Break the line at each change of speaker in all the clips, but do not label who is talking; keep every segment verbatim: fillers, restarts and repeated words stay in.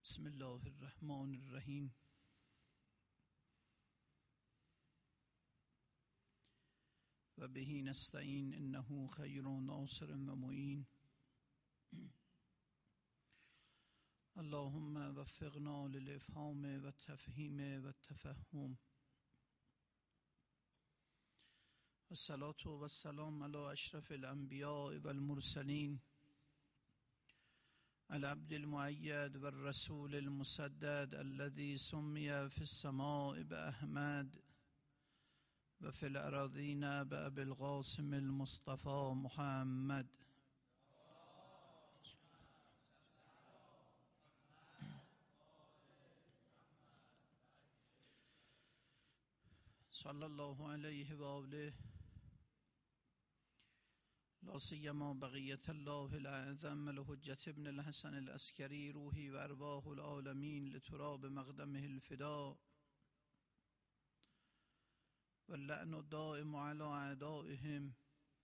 بسم الله الرحمن الرحیم. و بهی نستعین انه خیر ناصر و معین. اللهم وفقنا للافهام و التفهیم و التفهم. والصلاة والسلام علی اشرف الانبیاء والمرسلین، العبد المؤید والرسول المسدد الذي سمي في السماء بأحمد و فی الأراضین بأبي القاسم المصطفى محمد. صلی الله علیه و آله، لا سیما بقیت الله الاعظم لحجة ابن الحسن العسکری روحی و ارواح العالمین لتراب مقدمه الفداء، واللعن الدائم على اعدائهم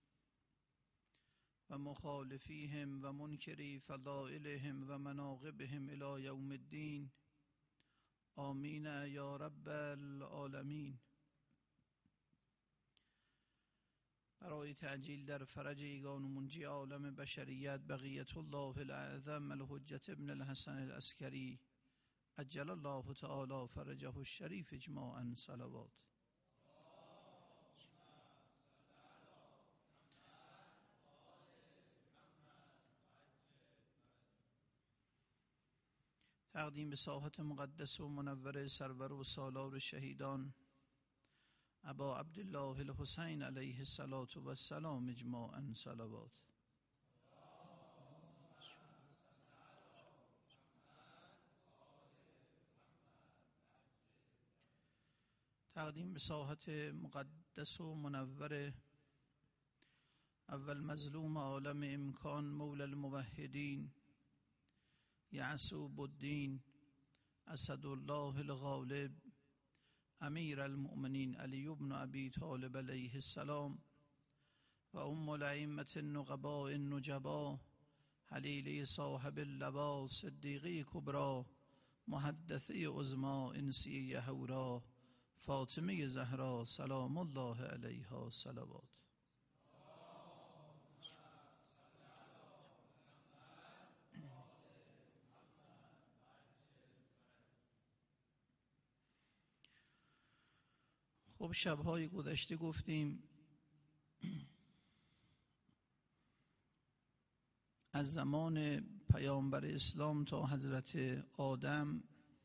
و مخالفیهم و منکری فضائلهم و مناقبهم الی یوم الدین. آمین یا رب العالمین. برای تعجیل در فرج یگان و منجی عالم بشریت بقیت الله الاعظم الحجة ابن الحسن العسکری عجل الله تعالی فرجه الشریف اجماعا صلوات. تقدیم به ساحت مقدس و منور سرور و سالار شهیدان ابا عبدالله الحسین علیه الصلاة و السلام اجماعا صلوات. تقدیم به ساحت مقدس و منور اول مظلوم عالم امکان مولا الموحدین یعصوب الدین اسد الله الغالب امیر المؤمنین علی بن ابی طالب علیه السلام و ام الائمة النقباء النجبا حلیله صاحب اللوا صدیقه کبرا محدثه عظما انسیه حورا فاطمه زهرا سلام الله علیها صلوات. خب شبهای گذشته گفتیم از زمان پیامبر اسلام تا حضرت آدم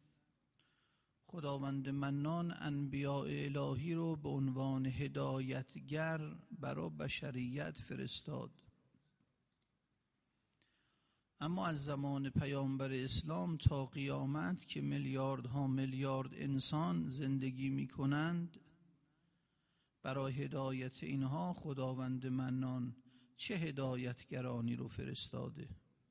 خداوند منان انبیاء الهی رو به عنوان هدایتگر برای بشریت فرستاد. اما از زمان پیامبر اسلام تا قیامت که میلیاردها میلیارد انسان زندگی می کنند، برای هدایت اینها خداوند منان چه هدایتگرانی رو فرستاده؟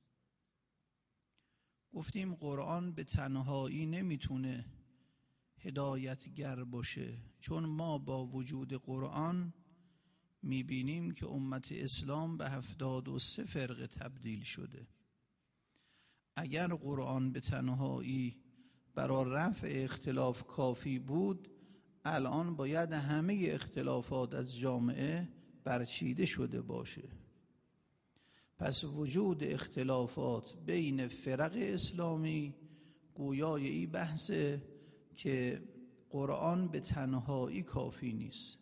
گفتیم قرآن به تنهایی نمیتونه هدایتگر باشه، چون ما با وجود قرآن میبینیم که امت اسلام به هفتاد و سه فرقه تبدیل شده. اگر قرآن به تنهایی برای رفع اختلاف کافی بود، الان باید همه اختلافات از جامعه برچیده شده باشه. پس وجود اختلافات بین فرق اسلامی گویای این بحثه که قرآن به تنهایی کافی نیست.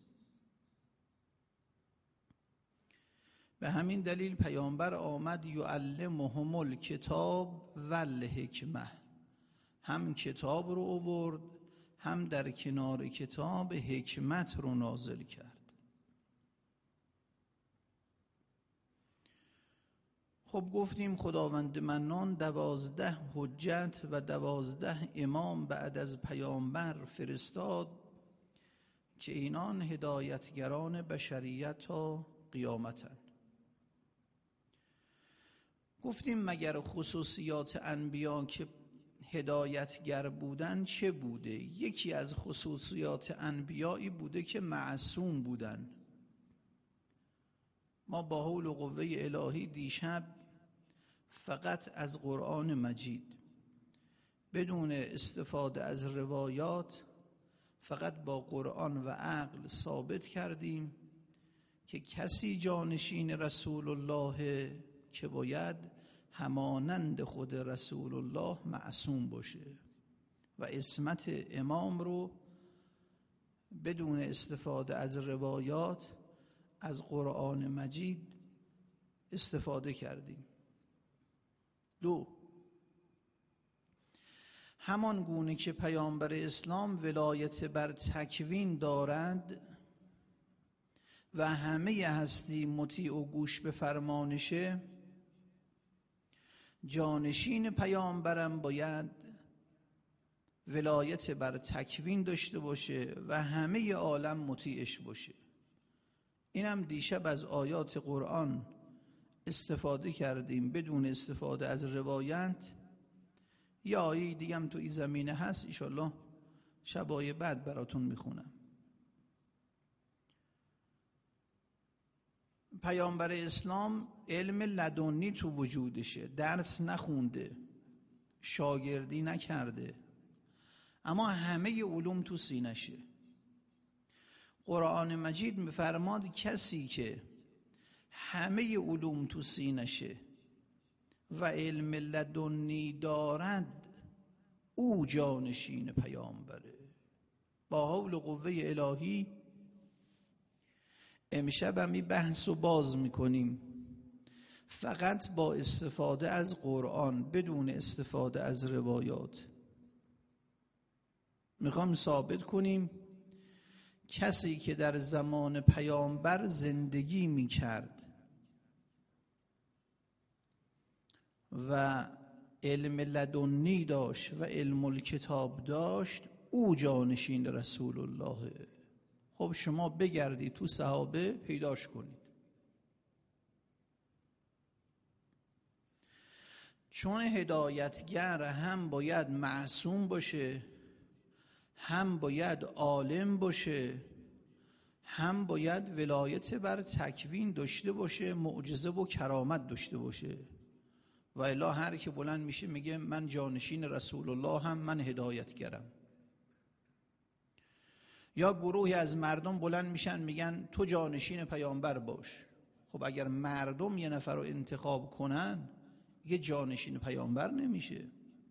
به همین دلیل پیامبر آمد یعلمهم الکتاب والحکمه، هم کتاب رو آورد هم در کنار کتاب حکمت رو نازل کرد. خب گفتیم خداوند منان دوازده حجت و دوازده امام بعد از پیامبر فرستاد که اینان هدایتگران بشریت تا قیامتن. گفتیم مگر خصوصیات انبیا که هدایتگر بودن چه بوده؟ یکی از خصوصیات انبیایی بوده که معصوم بودن. ما با حول و قوه الهی دیشب فقط از قرآن مجید بدون استفاده از روایات فقط با قرآن و عقل ثابت کردیم که کسی جانشین رسول الله که باید همانند خود رسول الله معصوم باشه و عصمت امام رو بدون استفاده از روایات از قرآن مجید استفاده کردیم. دو، همان گونه که پیامبر اسلام ولایت بر تکوین دارند و همه هستی مطیع و گوش به فرمانشه، جانشین پیامبرم باید ولایت بر تکوین داشته باشه و همه عالم مطیعش باشه. اینم دیشب از آیات قرآن استفاده کردیم بدون استفاده از روایت. یا آیه دیگه هم تو این زمینه هست، انشالله شبای بعد براتون میخونم. پیامبر اسلام علم لدنی تو وجودشه، درس نخونده، شاگردی نکرده، اما همه علوم تو سینشه. قرآن مجید میفرماد کسی که همه علوم تو سینشه و علم لدنی دارد او جانشین پیامبره. با حول و قوه الهی امشب هم این بحث رو باز میکنیم، فقط با استفاده از قرآن بدون استفاده از روایات. میخوام ثابت کنیم کسی که در زمان پیامبر زندگی میکرد و علم لدنی داشت و علم الکتاب داشت او جانشین رسول الله. خب شما بگردید تو صحابه پیداش کنید، چون هدایتگر هم باید معصوم باشه، هم باید عالم باشه، هم باید ولایت بر تکوین داشته باشه، معجزه و کرامت داشته باشه. و الا هر که بلند میشه میگه من جانشین رسول الله هم، من هدایتگرم. یا گروهی از مردم بلند میشن میگن تو جانشین پیامبر باش. خب اگر مردم یه نفر رو انتخاب کنن یه جانشین پیامبر نمیشه.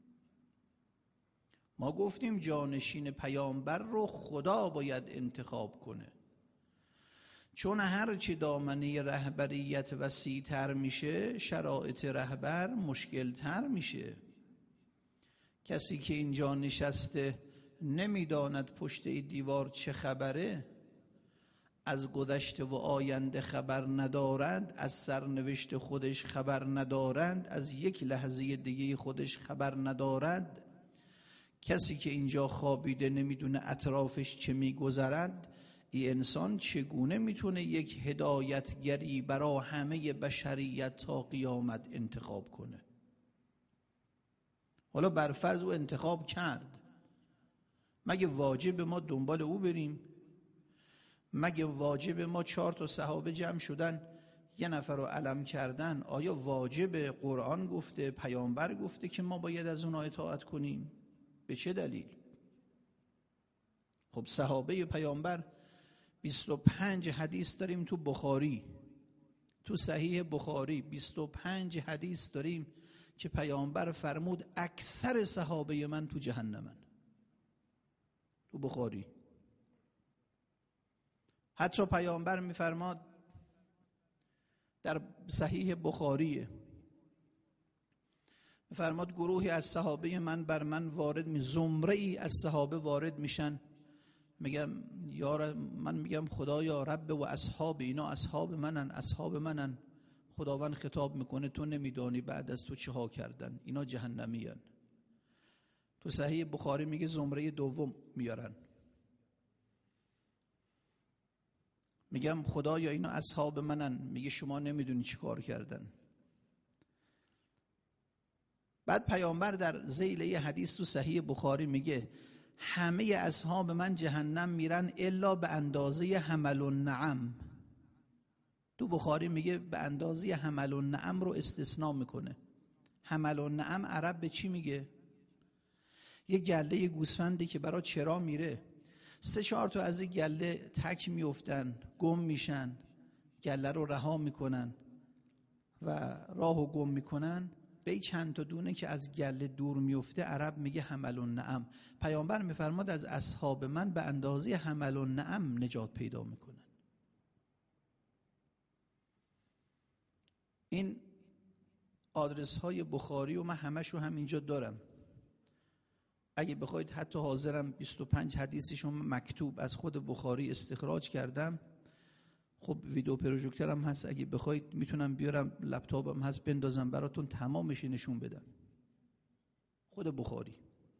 ما گفتیم جانشین پیامبر رو خدا باید انتخاب کنه، چون هرچی دامنه رهبریت وسیع‌تر میشه شرایط رهبر مشکل‌تر میشه. کسی که اینجا نشسته نمیداند پشت دیوار چه خبره، از گذشته و آینده خبر ندارند، از سرنوشت خودش خبر ندارند، از یک لحظه دیگه خودش خبر ندارد. کسی که اینجا خوابیده نمیدونه اطرافش چه میگذرد، این انسان چگونه میتونه یک هدایتگری برای همه بشریت تا قیامت انتخاب کنه؟ حالا برفرض او انتخاب کرد، مگه واجب ما دنبال او بریم؟ مگه واجب ما چهار تا صحابه جمع شدن یه نفر رو علم کردن؟ آیا واجب قرآن گفته، پیامبر گفته که ما باید از اونها اطاعت کنیم؟ به چه دلیل؟ خب صحابه پیامبر بیست و پنج حدیث داریم تو بخاری، تو صحیح بخاری بیست و پنج حدیث داریم که پیامبر فرمود اکثر صحابه من تو جهنمن، تو بخاری. حتی پیامبر میفرماد در صحیح بخاریه، میفرماد گروهی از صحابه من بر من وارد می زمره ای از صحابه وارد میشن، میگم یا من میگم خدایا رب و اصحاب، اینا اصحاب منن، اصحاب منن. خداوند خطاب میکنه تو نمیدانی بعد از تو چه ها کردن، اینا جهنمیان. تو صحیح بخاری میگه زمره دوم میارن، میگم خدایا اینا اصحاب منن، میگه شما نمیدونی چی کار کردن. بعد پیامبر در ذیل یه حدیث تو صحیح بخاری میگه همه اصحاب من جهنم میرن الا به اندازه حمل النعم. تو بخاری میگه به اندازه حمل النعم رو استثناء میکنه. حمل النعم عرب به چی میگه؟ یه گله یه گوسفندی که برای چرا میره، سه چهار تا از این گله تک میافتن، گم میشن، گله رو رها میکنن و راهو گم میکنن، به چند تا دونه که از گله دور میفته عرب میگه حمل النعم. پیامبر میفرماد از اصحاب من به اندازه حمل النعم نجات پیدا میکنن. این آدرس های بخاری و من همشو هم اینجا دارم، اگه بخواید حتی حاضرم بیست و پنج حدیثشون مکتوب از خود بخاری استخراج کردم. خب ویدیو پروژکتورم هست، اگه بخواید میتونم بیارم، لپتاپم هست بندازم براتون تمامش نشون بدم. خود بخاری.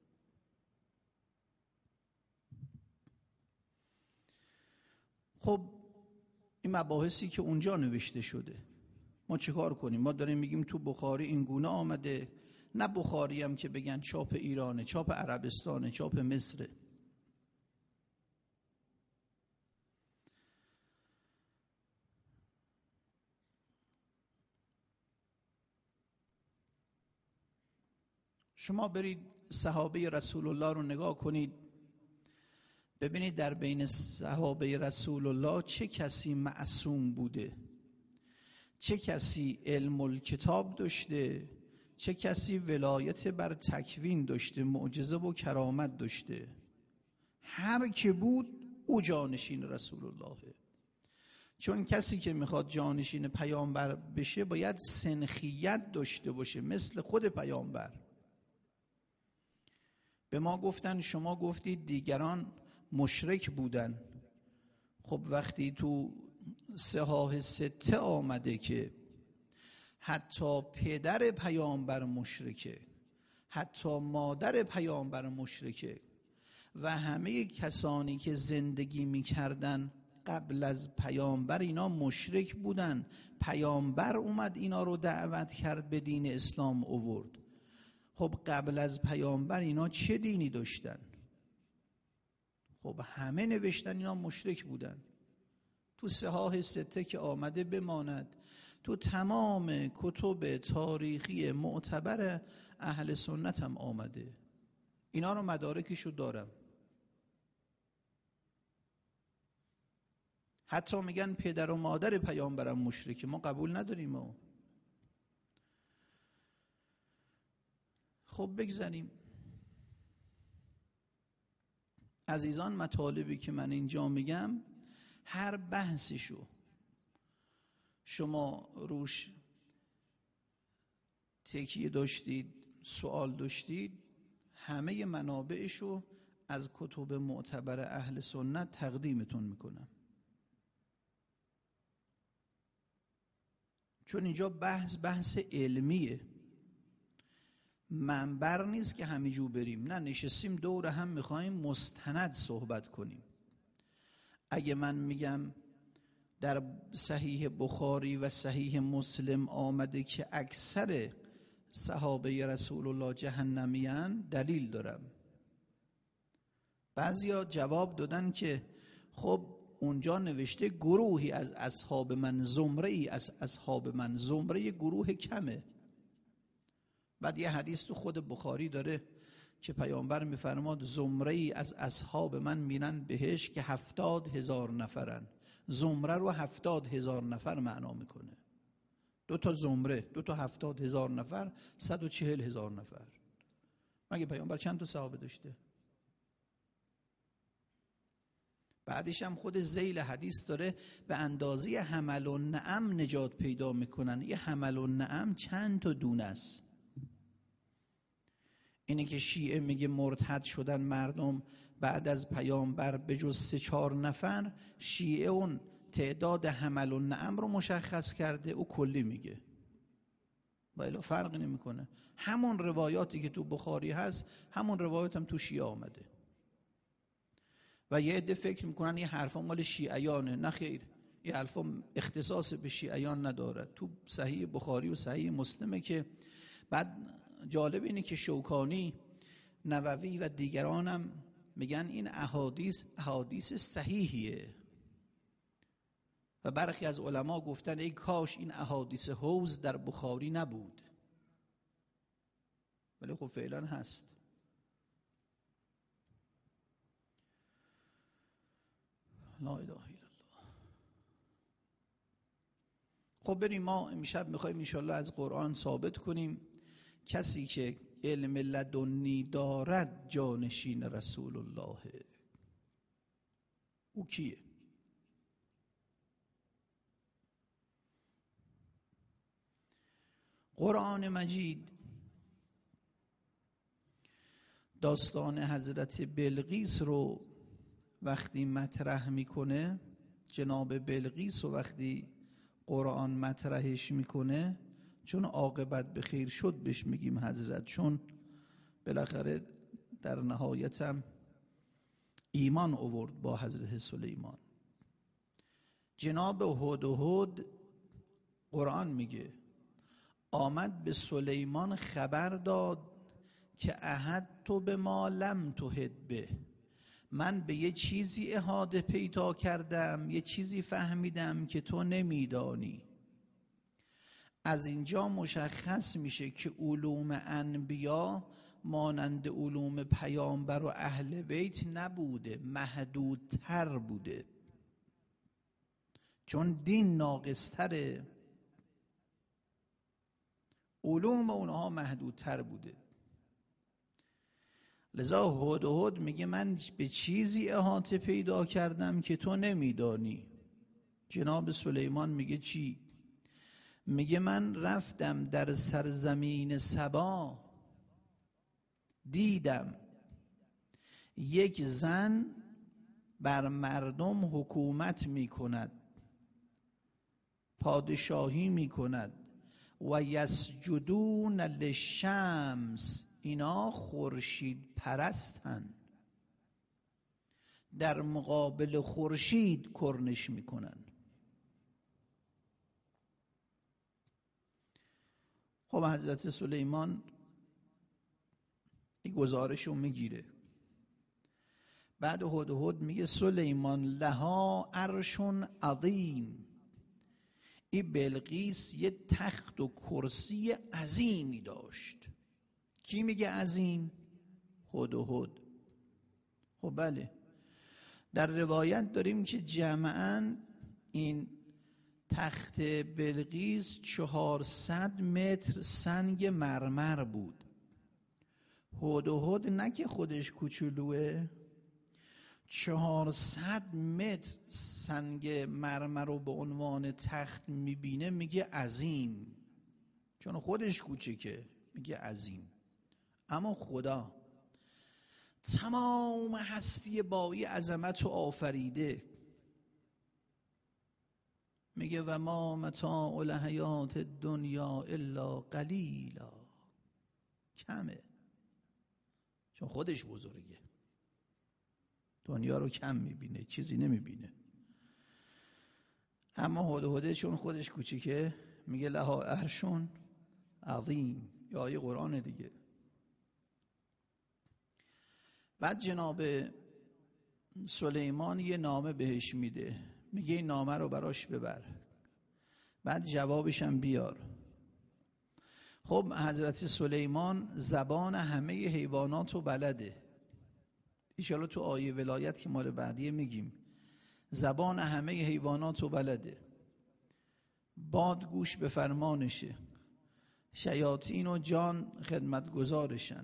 خب این مباحثی که اونجا نوشته شده ما چیکار کنیم؟ ما داریم میگیم تو بخاری این گونه آمده، نه بخاری هم که بگن چاپ ایرانه، چاپ عربستانه، چاپ مصره. شما برید صحابه رسول الله رو نگاه کنید، ببینید در بین صحابه رسول الله چه کسی معصوم بوده، چه کسی علم الکتاب داشته، چه کسی ولایت بر تکوین داشته، معجزه و کرامت داشته. هر که بود او جانشین رسول اللهه. چون کسی که میخواد جانشین پیامبر بشه باید سنخیت داشته باشه مثل خود پیامبر. به ما گفتن شما گفتید دیگران مشرک بودن. خب وقتی تو صحاح سته آمده که حتی پدر پیامبر مشرکه، حتی مادر پیامبر مشرکه و همه کسانی که زندگی میکردن قبل از پیامبر اینا مشرک بودن، پیامبر اومد اینا رو دعوت کرد به دین اسلام آورد. خب قبل از پیامبر اینا چه دینی داشتن؟ خب همه نوشتن اینا مشرک بودن. تو صحاح سته که آمده بماند، تو تمام کتب تاریخی معتبر اهل سنت هم آمده. اینا رو مدارکشو دارم. حتی میگن پدر و مادر پیامبرم مشرکه، ما قبول نداریم. ما خب بگذاریم. عزیزان مطالبی که من اینجا میگم هر بحثشو شما روش تکیه داشتید، سوال داشتید، همه منابعشو از کتب معتبر اهل سنت تقدیمتون میکنم. چون اینجا بحث بحث علمیه، منبر نیست که همینجور بریم، نه نشستیم دور هم میخوایم مستند صحبت کنیم. اگه من میگم در صحیح بخاری و صحیح مسلم آمده که اکثر صحابه رسول الله جهنمیان، دلیل دارم. بعضیا جواب دادن که خب اونجا نوشته گروهی از اصحاب من، زمره‌ای از اصحاب من، زمره گروه کمه. بعد یه حدیث تو خود بخاری داره که پیامبر میفرماد زمره‌ای از اصحاب من میرن بهش که هفتاد هزار نفرن. زمره رو هفتاد هزار نفر معنا میکنه. دو تا زمره، دو تا هفتاد هزار نفر، صد و چهل هزار نفر. مگه پیامبر چند تا صحابه داشته؟ بعدش هم خود ذیل حدیث داره به اندازه حمل النعم نجات پیدا میکنن. یه حمل النعم چند تا دونه است. اینه که شیعه میگه مرتد شدن مردم بعد از پیامبر به جز سه چهار نفر، شیعه اون تعداد حمل النعم رو مشخص کرده، او کلی میگه و الا فرقی نمیکنه. همون روایاتی که تو بخاری هست همون روایات هم تو شیعه آمده. و یه عده فکر میکنن این حرفا مال شیعیانه. نه خیر، این حرفا اختصاص به شیعیان نداره، تو صحیح بخاری و صحیح مسلمه. که بعد جالب اینه که شوکانی، نووی و دیگرانم میگن این احادیث احادیث صحیحیه و برخی از علما گفتن ای کاش این احادیث حوض در بخاری نبود، ولی خب فعلا هست. لا اله الا الله. خب بریم ما امشب میخوایم انشالله از قرآن ثابت کنیم کسی که علم لدنی دارد جانشین رسول الله. او کیه؟ قرآن مجید داستان حضرت بلقیس رو وقتی مطرح میکنه، جناب بلقیس رو وقتی قرآن مطرحش میکنه، چون عاقبت به خیر شد بهش میگیم حضرت، چون بالاخره در نهایت هم ایمان آورد با حضرت سلیمان. جناب هدهد قرآن میگه آمد به سلیمان خبر داد که احد تو به ما لم تحد به، من به یه چیزی احاطه پیدا کردم، یه چیزی فهمیدم که تو نمیدانی. از اینجا مشخص میشه که علوم انبیا مانند علوم پیامبر و اهل بیت نبوده، محدودتر بوده، چون دین ناقصتره، علوم اونها محدودتر بوده. لذا هدهد میگه من به چیزی احاطه پیدا کردم که تو نمیدانی. جناب سلیمان میگه چی؟ میگه من رفتم در سرزمین سبا، دیدم یک زن بر مردم حکومت میکند، پادشاهی میکند، و یسجدون للشمس، اینا خورشید پرستن، در مقابل خورشید کرنش میکنن. خب حضرت سلیمان این گزارش رو میگیره. بعد هدهد میگه سلیمان لها عرش عظیم، این بلقیس یه تخت و کرسی عظیمی داشت. کی میگه عظیم؟ هدهد. خب بله، در روایت داریم که جمعاً این تخت بلقیس چهارصد متر سنگ مرمر بود. هدهد نه که خودش کوچولوه، چهارصد متر سنگ مرمر رو به عنوان تخت میبینه، میگه عظیم، چون خودش کوچکه میگه عظیم. اما خدا تمام هستی با این عظمت رو آفریده، میگه و ما متاع الحیات الدنیا الا قلیلا، کمه، چون خودش بزرگه، دنیا رو کم میبینه، چیزی نمیبینه. اما هدهد چون خودش کوچیکه میگه لها عرشون عظیم، یا آیه قرآن دیگه. بعد جناب سلیمان یه نامه بهش میده، میگه این نامه رو براش ببر، بعد جوابش هم بیار. خب حضرت سلیمان زبان همه حیوانات رو بلده، ایشالا تو آیه ولایت که مال بعدیه میگیم، زبان همه حیوانات رو بلده، باد گوش به فرمانشه، شیاطین و جان خدمتگزارشن.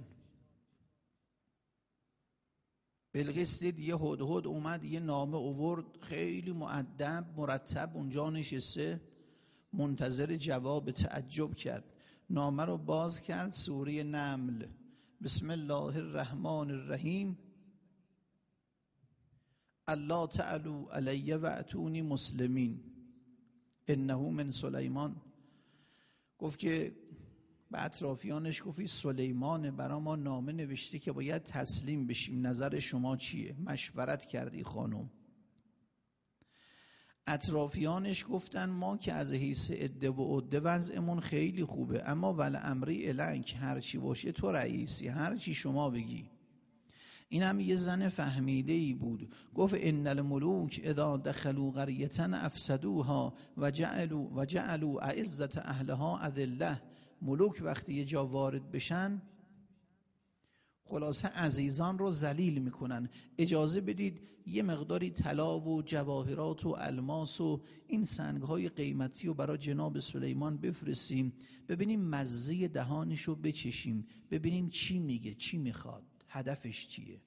بلقیس دید یه هدهد اومد یه نامه آورد، خیلی مؤدب مرتب اونجا نشسته منتظر جواب، تعجب کرد. نامه رو باز کرد، سوره نمل، بسم الله الرحمن الرحیم، الله تعالی علی و اتونی مسلمین انه من سلیمان. گفت که به اطرافیانش گفتی سلیمان برا ما نامه نوشته که باید تسلیم بشیم، نظر شما چیه؟ مشورت کردی خانم. اطرافیانش گفتن ما که از حیث عده و عده وضعمون خیلی خوبه، اما ول امری الک، هرچی باشه تو رئیسی، هرچی شما بگی. این هم یه زن فهمیده ای بود، گفت ان الملوک اذا دخلوا قریة افسدوها و جعلوا و جعلوا اعزة اهلها اذله. ملوک وقتی یه جا وارد بشن خلاصه عزیزان رو ذلیل میکنن. اجازه بدید یه مقداری طلا و جواهرات و الماس و این سنگهای قیمتی رو برای جناب سلیمان بفرستیم، ببینیم مزه دهانش رو بچشیم، ببینیم چی میگه، چی میخواد، هدفش چیه.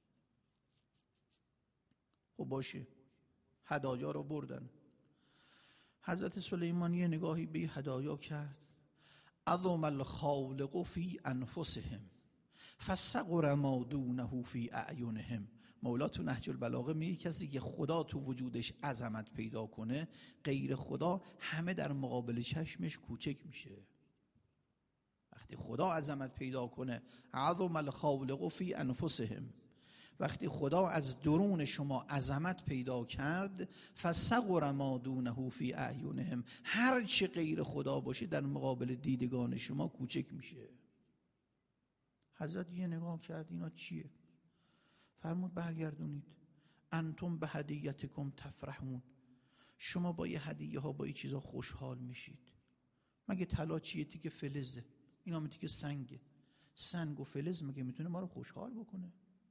خب باشه، هدایا رو بردن. حضرت سلیمان یه نگاهی به هدایا کرد. عظم الخالق فی انفسهم فصغر ما دونه فی اعینهم. مولا تو نهج البلاغه میگه کسی که خدا تو وجودش عظمت پیدا کنه، غیر خدا همه در مقابل چشمش کوچک میشه. وقتی خدا عظمت پیدا کنه، عظم الخالق فی انفسهم، وقتی خدا از درون شما عظمت پیدا کرد، فصغر ما دونه فی اعینهم، هر چی غیر خدا باشه در مقابل دیدگان شما کوچک میشه. حضرت یه نگاه کرد اینا چیه؟ فرمود برگردونید. انتم به هدیتکم تفرحون، شما با یه هدیه ها، با یه چیزا خوشحال میشید. مگه طلا چیه؟ تیکه فلزه، اینا هم تیکه سنگه. سنگ و فلز مگه میتونه ما رو خوشحال بکنه؟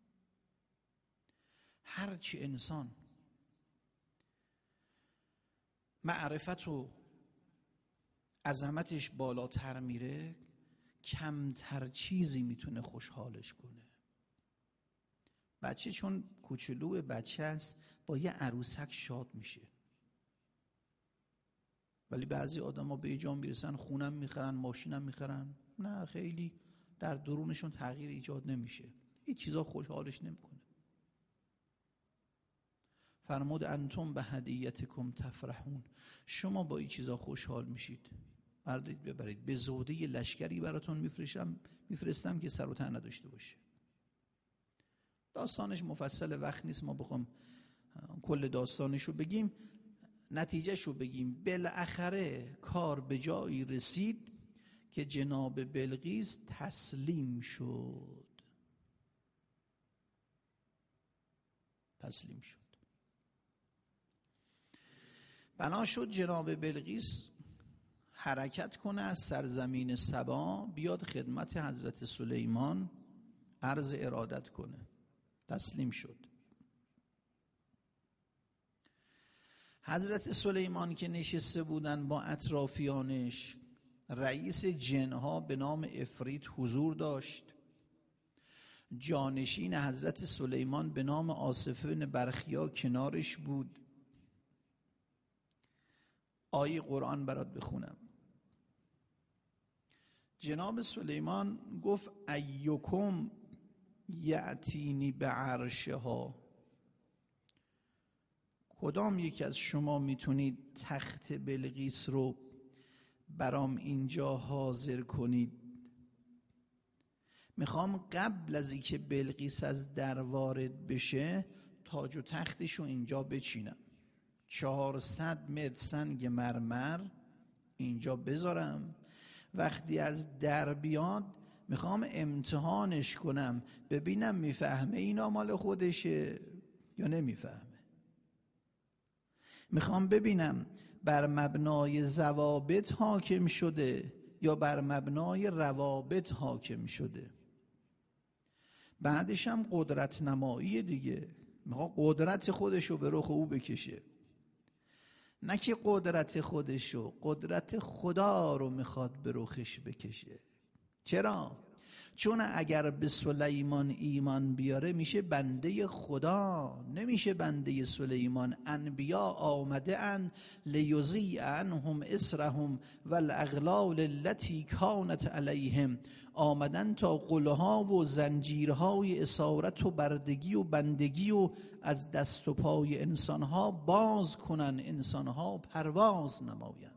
هرچی انسان معرفت و عظمتش بالاتر میره، کمتر چیزی میتونه خوشحالش کنه. بچه چون کوچولو بچه است با یه عروسک شاد میشه، ولی بعضی آدم ها به یه جا میرسن خونم میخرن، ماشینم میخرن، نه خیلی در درونشون تغییر ایجاد نمیشه، هیچ چیزا خوشحالش نمیکنه. فرمود انتم به هدیتکم تفرحون، شما با این چیزا خوشحال میشید، بردارید ببرید. به زوده یه لشکری براتون میفرستم میفرستم که سر و ته نداشته باشه. داستانش مفصل، وقت نیست ما بخوام کل داستانش رو بگیم، نتیجهش رو بگیم. بالاخره کار به جایی رسید که جناب بلقیس تسلیم شد. تسلیم شد. بنا شد جناب بلقیس حرکت کنه از سرزمین سبا، بیاد خدمت حضرت سلیمان عرض ارادت کنه. تسلیم شد. حضرت سلیمان که نشسته بودن با اطرافیانش، رئیس جنها به نام افریت حضور داشت. جانشین حضرت سلیمان به نام آصف بن برخیا کنارش بود. آیه قرآن برات بخونم. جناب سلیمان گفت ایکم یأتینی به عرشها، کدام یک از شما میتونید تخت بلقیس رو برام اینجا حاضر کنید؟ میخوام قبل از اینکه بلقیس از در وارد بشه تاج و تختش رو اینجا بچینم، چهارصد متر سنگ مرمر اینجا بذارم، وقتی از در بیاد میخوام امتحانش کنم ببینم میفهمه اینا مال خودشه یا نمیفهمه. میخوام ببینم بر مبنای ضوابط حاکم شده یا بر مبنای روابط حاکم شده. بعدش هم قدرت نمایی دیگه، میخوام قدرت خودشو به رخ او بکشه، نه که قدرت خودشو، قدرت خدا رو میخواد به رخش بکشه. چرا؟ چون اگر به سلیمان ایمان بیاره میشه بنده خدا، نمیشه بنده سلیمان. انبیا آمده ان لیضیع عنهم اسرهم والاغلال التي کانت علیهم، آمدن تا قلها و زنجیرهای اسارت و بردگی و بندگی و از دست و پای انسانها باز کنن، انسانها پرواز نمایند.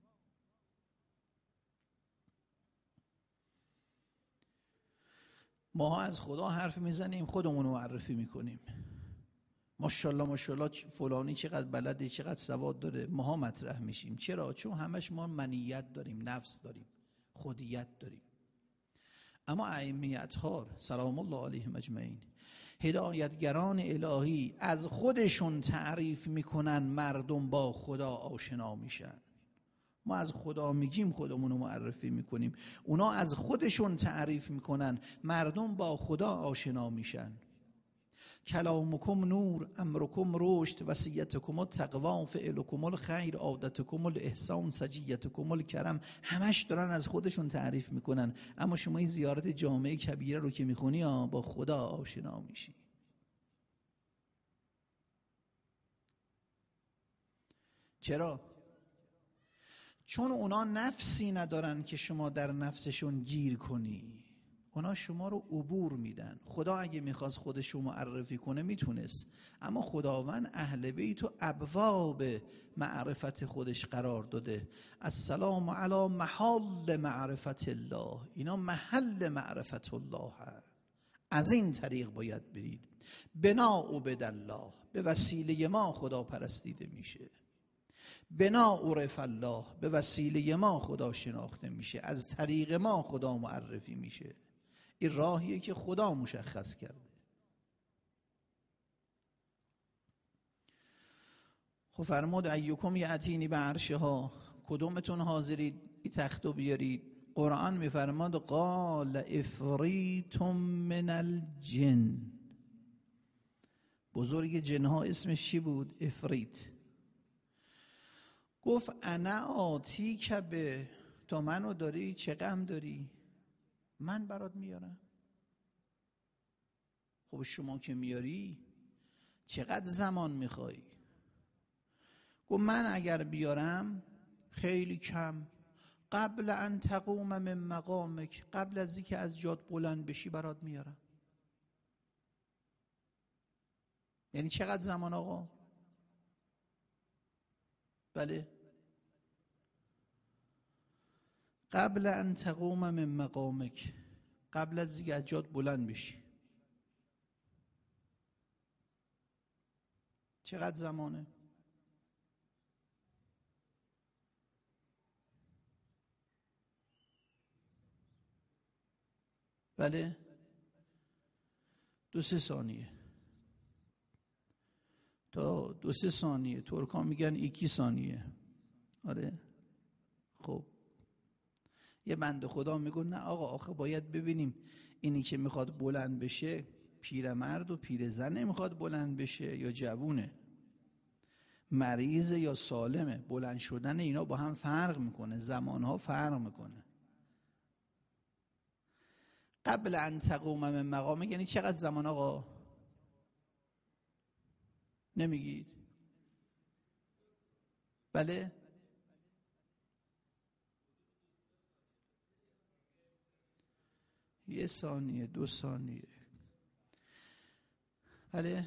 ما از خدا حرف میزنیم، خودمون رو معرفی میکنیم. ماشاءالله ماشاءالله فلانی چقدر بلده، چقدر سواد داره، ماها مطرح میشیم. چرا؟ چون همش ما منیت داریم، نفس داریم، خودیت داریم. اما ائمه اطهار سلام الله علیهم اجمعین، هدایتگران الهی، از خودشون تعریف میکنن مردم با خدا آشنا میشن. ما از خدا میگیم خودمون رو معرفی میکنیم، اونا از خودشون تعریف میکنن، مردم با خدا آشنا میشن. کلامکم نور، امرکم رشد، وصیتکم التقوا، فعلکم الخیر، عادتکم الاحسان، سجیتکم الکرم. همش دارن از خودشون تعریف میکنن، اما شما این زیارت جامعه کبیره رو که میخونی با خدا آشنا میشی. چرا؟ چون اونا نفسی ندارن که شما در نفسشون گیر کنی، اونا شما رو عبور میدن. خدا اگه میخواست خودش رو معرفی کنه میتونست، اما خداوند اهل بیت و ابواب معرفت خودش قرار داده. السلام علی محل معرفت الله، اینا محل معرفت الله هست. از این طریق باید برید. بنا عبد الله، به وسیله ما خدا پرستیده میشه. بنا عرف الله، به وسیله ما خدا شناخته میشه، از طریق ما خدا معرفی میشه. این راهیه که خدا مشخص کرده. خب فرمود ایکم یأتینی به عرشها، کدومتون حاضرید این تختو بیارید؟ قرآن میفرماد قال افریت من الجن. بزرگ جنها اسمش چی بود؟ افریت. گفت انا آتی که به، تو منو داری چه غم داری؟ من برات میارم. خب شما که میاری چقدر زمان میخوای؟ گفت من اگر بیارم خیلی کم، قبل ان تقوم من مقامک، قبل از اینکه از جات بلند بشی برات میارم. یعنی چقدر زمان آقا؟ بله، قبل ان تقوم من مقامک، قبل از اینکه از جات بلند بشی. چقدر زمانه؟ بله، دو سه ثانیه تا دو سه ثانیه. ترکان میگن ایکی ثانیه. آره. خب یه بنده خدا میگه نه آقا، آخه باید ببینیم اینی که میخواد بلند بشه پیرمرد و پیرزن نمیخواد بلند بشه یا جوونه، مریض یا سالمه. بلند شدن اینا با هم فرق میکنه، زمانها فرق میکنه. قبل ان تقوم من مقامه یعنی چقدر زمان آقا؟ نمیگید؟ بله، یه ثانیه، دو ثانیه. بله،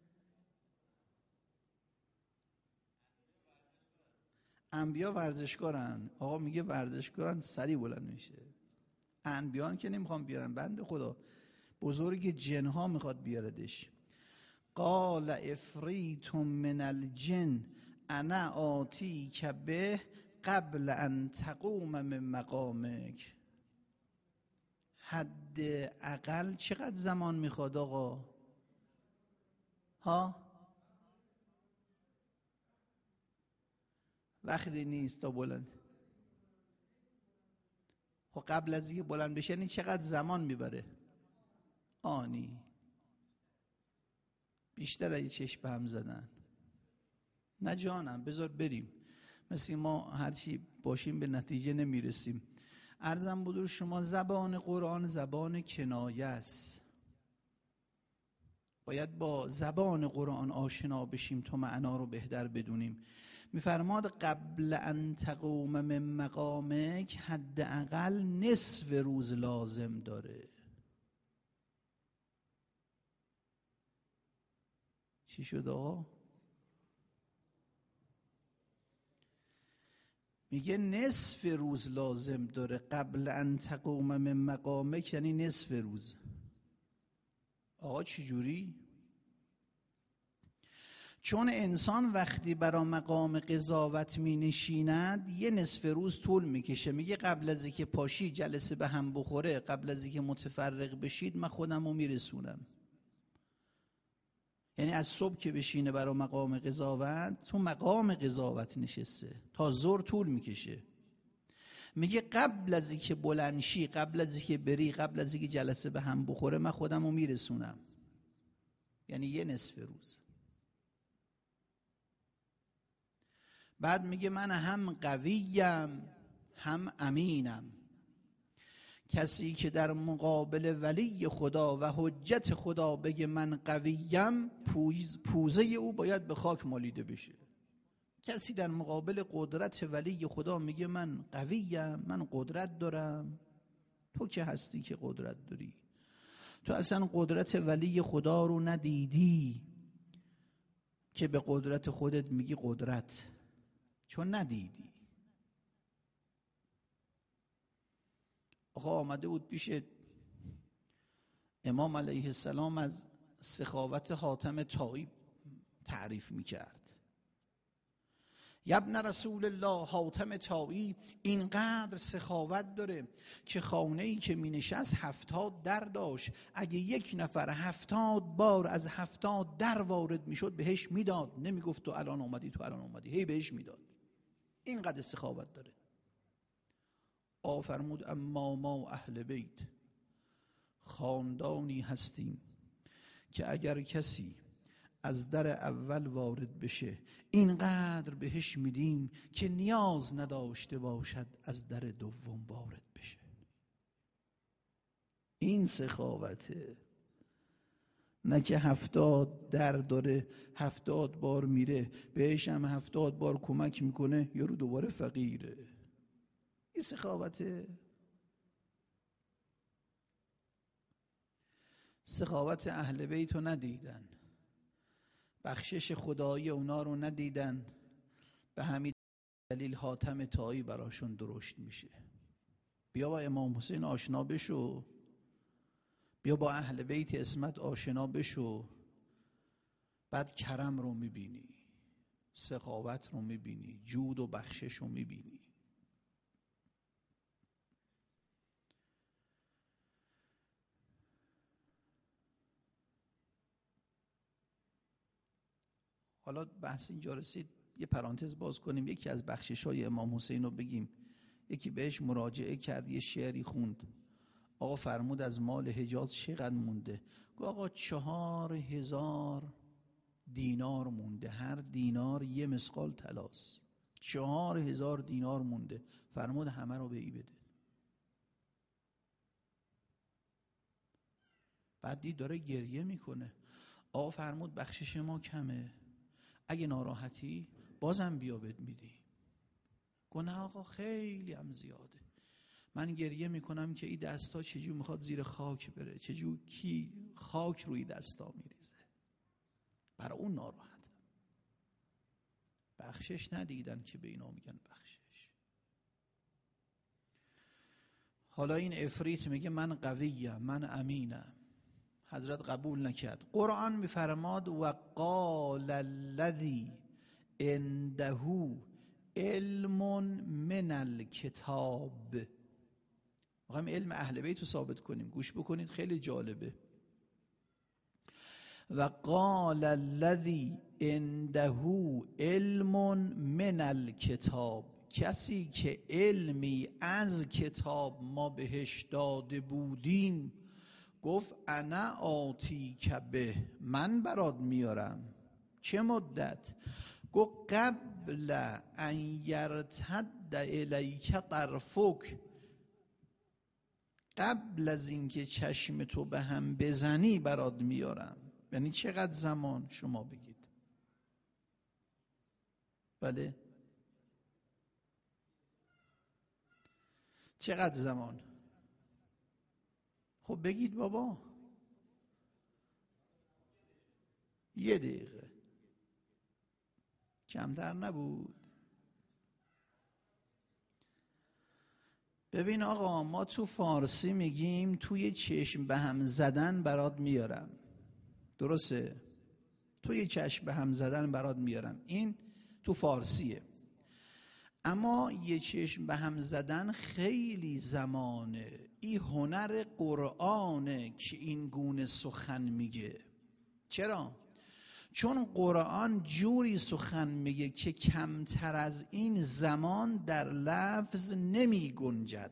انبیا ورزشکارن آقا، میگه ورزشکارن سریع بلند میشه. انبیان که نمیخوام بیارن، بنده خدا بزرگ جنها میخواد بیاردش. قال افریت من الجن انا آتی که به قبل ان تقوم من مقامک. حد اقل چقدر زمان میخواد آقا؟ ها؟ وقتی نیست تا بلند. خب قبل از اینکه بلند بشه یعنی چقدر زمان میبره؟ آنی. بیشتر از چشم به هم زدن. نه جانم، بذار بریم. مثل ما هرچی باشیم به نتیجه نمیرسیم. عرضم بودور شما زبان قرآن زبان کنایه است. باید با زبان قرآن آشنا بشیم تا معنا رو بهتر بدونیم. میفرماد قبل ان تقوم من مقامک، حداقل نصف روز لازم داره. چی شد آقا؟ میگه نصف روز لازم داره. قبل ان تقوم من مقامک یعنی نصف روز. آقا چی جوری؟ چون انسان وقتی برای مقام قضاوت می نشیند یه نصف روز طول میکشه. میگه قبل از اینکه پاشی جلسه به هم بخوره، قبل از اینکه متفرق بشید من خودم رو میرسونم. یعنی از صبح که بشینه برای مقام قضاوت، تو مقام قضاوت نشسته، تا ظهر طول میکشه. میگه قبل از اینکه بلندشی، قبل از اینکه بری، قبل از اینکه جلسه به هم بخوره، من خودم رو میرسونم. یعنی یه نصف روز. بعد میگه من هم قویم هم امینم. کسی که در مقابل ولی خدا و حجت خدا بگه من قویم، پوزه او باید به خاک مالیده بشه. کسی در مقابل قدرت ولی خدا میگه من قویم، من قدرت دارم، تو که هستی که قدرت داری؟ تو اصلا قدرت ولی خدا رو ندیدی که به قدرت خودت میگی قدرت، چون ندیدی. آقا آمده بود پیش امام علیه السلام از سخاوت حاتم طایی تعریف میکرد. ابن رسول الله، حاتم طایی اینقدر سخاوت داره که خانه‌ای که می نشست هفتاد در داشت. اگه یک نفر هفتاد بار از هفتاد در وارد می شد بهش میداد، نمی گفت تو الان اومدی تو الان اومدی، هی بهش میداد. اینقدر سخاوت داره. آفرمود اما ما اهل بیت خاندانی هستیم که اگر کسی از در اول وارد بشه اینقدر بهش میدیم که نیاز نداشته باشد از در دوم وارد بشه. این سخاوته، نه که هفتاد در داره، هفتاد بار میره بهش هم هفتاد بار کمک میکنه یارو دوباره فقیره. این سخاوته. سخاوت اهل بیت رو ندیدن، بخشش خدایی اونا رو ندیدن، به همین دلیل حاتم طایی براشون درشت میشه. بیا با امام حسین آشنا بشو، بیا با اهل بیت عصمت آشنا بشو، بعد کرم رو میبینی، سخاوت رو میبینی، جود و بخشش رو میبینی. حالا بحث اینجا رسید، یه پرانتز باز کنیم، یکی از بخشش های امام حسین رو بگیم. یکی بهش مراجعه کرد، یه شعری خوند. آقا فرمود از مال حجاز چقدر مونده؟ گفت آقا چهار هزار دینار مونده، هر دینار یه مسقال طلاست، چهار هزار دینار مونده. فرمود همه رو به ای بده. بعد دید داره گریه میکنه. آقا فرمود بخشش ما کمه، اگه ناراحتی بازم بیا بد میدی. گفت نه آقا خیلی هم زیاده، من گریه میکنم که این دستا چجور میخواد زیر خاک بره، چجور کی خاک روی دستا میریزه، برای اون ناراحت. بخشش ندیدن که به اینا میگن بخشش. حالا این عفریت میگه من قویم، من امینم. حضرت قبول نکرد. قرآن میفرماد و قال الذی عنده علم من الکتاب. میخوایم علم اهل بیت رو ثابت کنیم، گوش بکنید خیلی جالبه. و قال الذی عنده علم من الکتاب، کسی که علمی از کتاب ما بهش داده بودیم گفت انا آتی که به، من برات میارم. چه مدت؟ گفت قبل ان یرتد الیک طرفک، قبل از اینکه چشم تو به هم بزنی برات میارم. یعنی چقدر زمان؟ شما بگید. بله چقدر زمان؟ خب بگید بابا. یه دقیقه کمتر نبود. ببین آقا، ما تو فارسی میگیم توی چشم به هم زدن برات میارم، درسته؟ توی چشم به هم زدن برات میارم، این تو فارسیه. اما یه چشم به هم زدن خیلی زمانه. این هنر قرآنه که این گونه سخن میگه. چرا؟ چون قرآن جوری سخن میگه که کمتر از این زمان در لفظ نمی گنجد.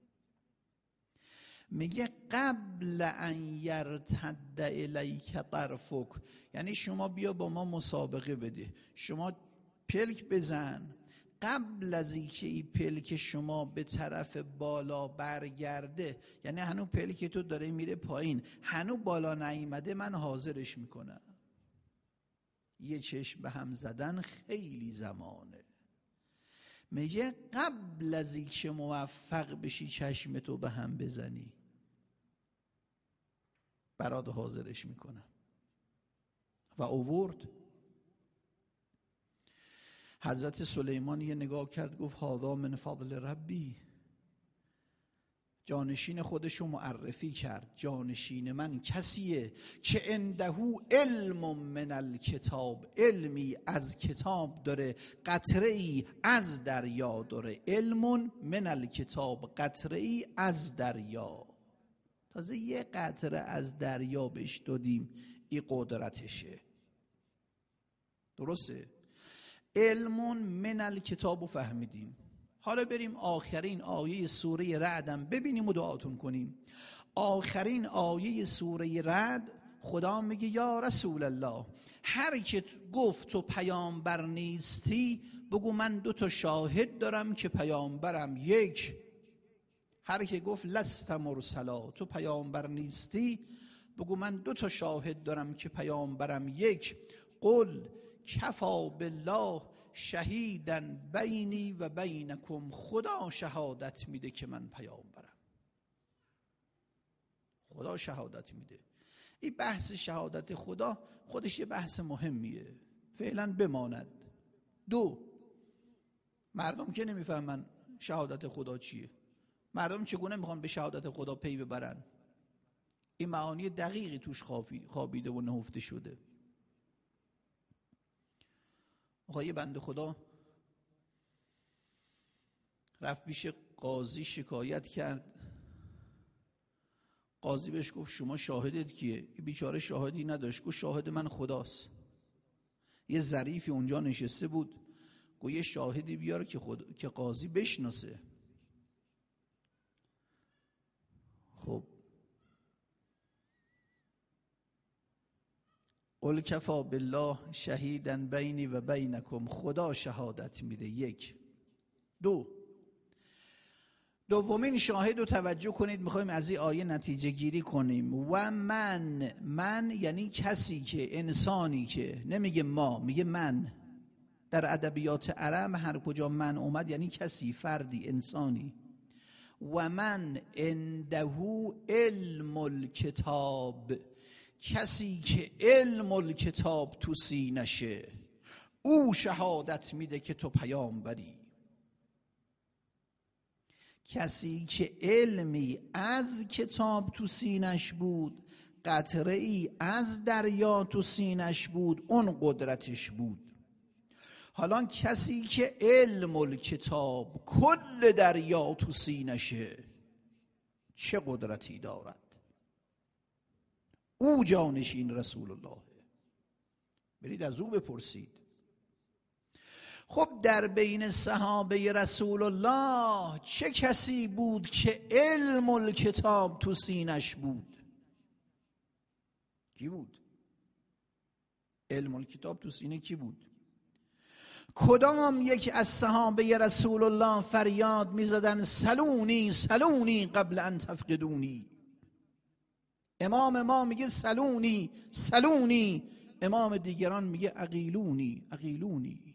میگه قبل ان یرتد الیک طرفک، یعنی شما بیا با ما مسابقه بده، شما پلک بزن، قبل از اینکه این پلک شما به طرف بالا برگرده، یعنی هنو پلک تو داره میره پایین، هنو بالا نیامده، من حاضرش میکنم. یه چشم به هم زدن خیلی زمانه. میگه قبل از اینکه موفق بشی چشمتو به هم بزنی، برات حاضرش میکنم. و اوورد. حضرت سلیمان یه نگاه کرد، گفت هذا من فضل ربی. جانشین خودشو معرفی کرد، جانشین من کسیه که عنده علم من الکتاب، علمی از کتاب داره، قطره ای از دریا داره. علم من الکتاب، قطره ای از دریا. تازه یه قطره از دریا بهش دادیم، این قدرتشه. درسته؟ علم من الکتاب رو فهمیدیم. حالا بریم آخرین آیه سوره رعدم ببینیم و دعاتون کنیم. آخرین آیه سوره رعد خدا میگه یا رسول الله، هر که گفت تو پیامبر نیستی بگو من دو تا شاهد دارم که پیامبرم. یک، هر که گفت لست مرسلا، تو پیامبر نیستی بگو من دو تا شاهد دارم که پیامبرم. یک، قل کفا بالله شهیدن بینی و بینکم، خدا شهادت میده که من پیامبرم. خدا شهادت میده. این بحث شهادت خدا خودش یه بحث مهمیه، فعلا بماند. دو، مردم که نمیفهمن شهادت خدا چیه، مردم چگونه میخوان به شهادت خدا پی ببرن. این معانی دقیقی توش خوابیده و نهفته شده. آقای بنده خدا رفت پیش قاضی شکایت کرد. قاضی بهش گفت شما شاهدت کیه؟ این بیچاره شاهدی نداشت. گفت شاهد من خداست. یه ظریفی اونجا نشسته بود، گفت یه شاهدی بیار که خود که قاضی بشناسه. خب قل کفا بالله شهیدن بینی و بینکم، خدا شهادت میده. یک. دو، دومین شاهد رو توجه کنید، میخوایم از این آیه نتیجه گیری کنیم. و من، من یعنی کسی که، انسانی که، نمیگه ما، میگه من. در ادبیات عرب هر کجا من اومد یعنی کسی، فردی، انسانی. و من عنده علم الکتاب، کسی که علم الکتاب تو سینشه، او شهادت میده که تو پیامبری. کسی که علمی از کتاب تو سینش بود، قطره ای از دریا تو سینش بود، اون قدرتش بود. حالا کسی که علم الکتاب کل دریا تو سینشه، چه قدرتی دارد؟ او جانشین رسول الله. برید از او بپرسید. خب در بین صحابه رسول الله چه کسی بود که علم الکتاب تو سینش بود؟ کی بود؟ علم الکتاب تو سینه کی بود؟ کدام یک از صحابه رسول الله فریاد میزدن سلونی سلونی قبل ان تفقدونی؟ امام ما میگه سلونی سلونی، امام دیگران میگه اقیلونی اقیلونی.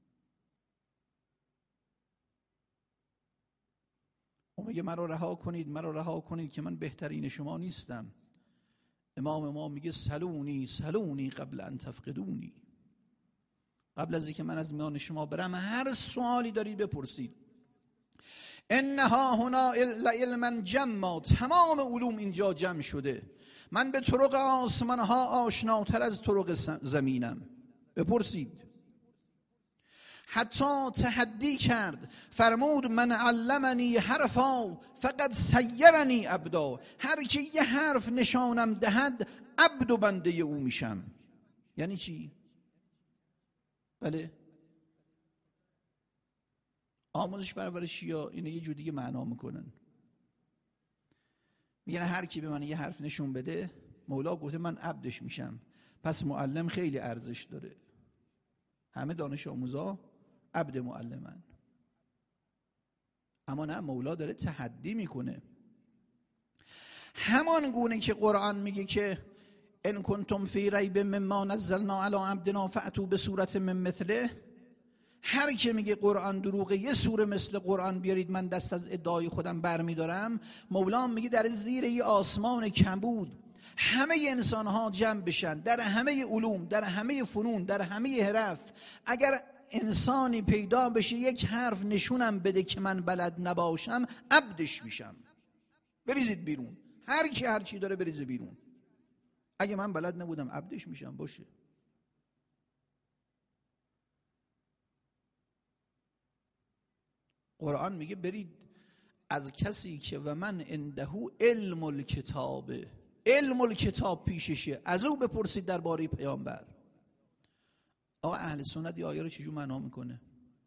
او میگه مرا رها کنید، مرا رها کنید که من بهترین شما نیستم. امام ما میگه سلونی سلونی قبل ان تفقدونی، قبل از اینکه من از میان شما برم هر سوالی دارید بپرسید. انها هنا علما جمع، تمام علوم اینجا جمع شده. من به طرق آسمان ها آشناتر از طرق زمینم، بپرسید. حتی تحدی کرد، فرمود من علمنی حرفا فقد سیرنی عبدا، هر که یه حرف نشانم دهد عبد و بنده او میشم. یعنی چی؟ بله آموزش پرورشی ها اینو یه جور دیگه معنا میکنن، میگن هر کی به من یه حرف نشون بده، مولا گفته من عبدش میشم، پس معلم خیلی ارزش داره. همه دانش آموزا عبد معلمن. اما نه، مولا داره تحدی میکنه. همان گونه که قرآن میگه که ان کنتم فی ریب مما نزلنا علی عبدنا فأتوا بسورة من مثله، هر که میگه قرآن دروغه یه سوره مثل قرآن بیارید من دست از ادعای خودم برمیدارم، مولا میگه در زیر یه آسمان کبود همه انسان ها جمع بشن، در همه علوم، در همه فنون، در همه حرف، اگر انسانی پیدا بشه یک حرف نشونم بده که من بلد نباشم، عبدش میشم. بریزید بیرون، هر کی هر چی داره بریزه بیرون. اگه من بلد نبودم عبدش میشم. باشه. قرآن میگه برید از کسی که و من عنده علم الکتاب، علم الکتاب پیششه، از او بپرسید درباره پیامبر. آقا اهل سنت آیه رو چجور معنا میکنه؟